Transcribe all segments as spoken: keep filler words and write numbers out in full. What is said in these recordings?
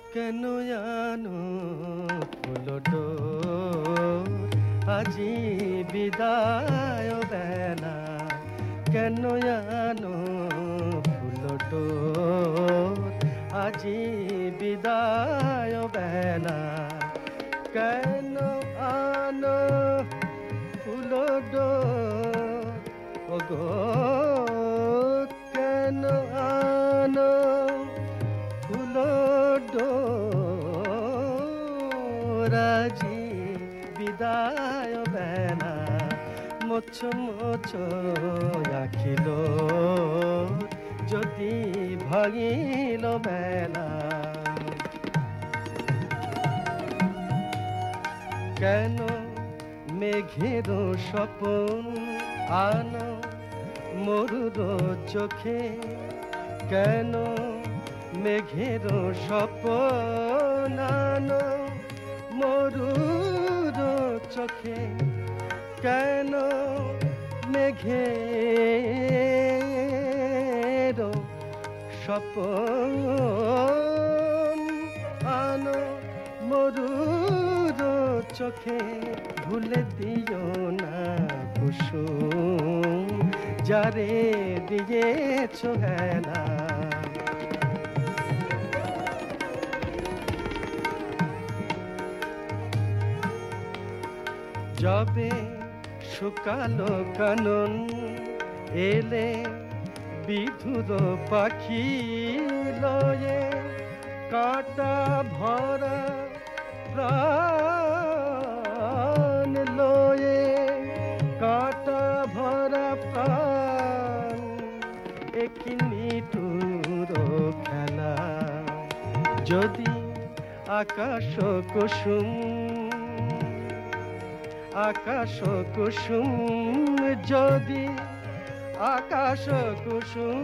কেন জানো ফুলটো আজি বিদায় বেলা কেন জানো ফুলটো আজি বিদায় বেলা কেন আনো ফুলটো ওগো কেন আনো ফুলটো রাজি বিদায় বেলা মোছ মোছ আখিল যদি ভাঙিল বেলা কেন মেঘের স্বপন আনো মরুর চোখে কেন মেঘের স্বপন আনো মরুর চোখে কেন মেঘের স্বপন আনো মরুর চোখে ভুলে দিও না কুসুম যারে দিয়েছ হেলা যবে শুকালো কানন এলে বিধুর পাখি লয়ে কাটা ভরা প্রাণ লয়ে কাটা ভরা প্রাণ একিনি টুর খেলা যদি আকাশ কুসুম আকাশ কুসুম যদি আকাশ কুসুম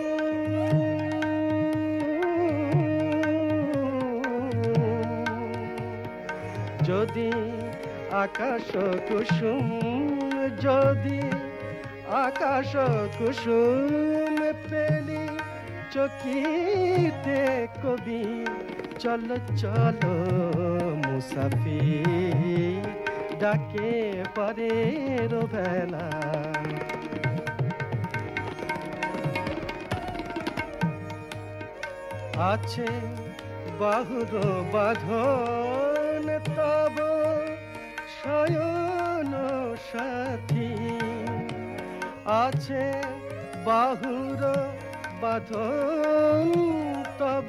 যদি আকাশ কুসুম যদি আকাশ কুসুম পেলি চকিতে কবি চল চল মুসাফির ডাকে পরের বেলা আছে বাহুর বাঁধন তব শয়ন সাথী আছে বাহুর বাঁধন তব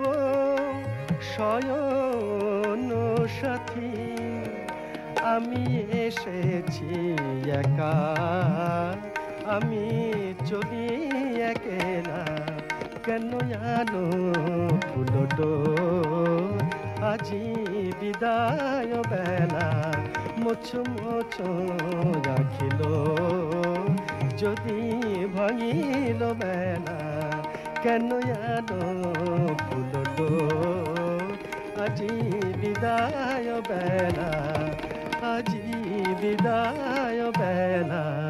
শয়ন সাথী আমি এসেছি একা আমি চলি একলা কেন জানো ফুলটো আজি বিদায় বেলা মোছ মোছ রাখিল যদি ভাঙিল বেলা কেন জানো ফুলটো আজি বিদায় বেলা আজি বিদায় বেলা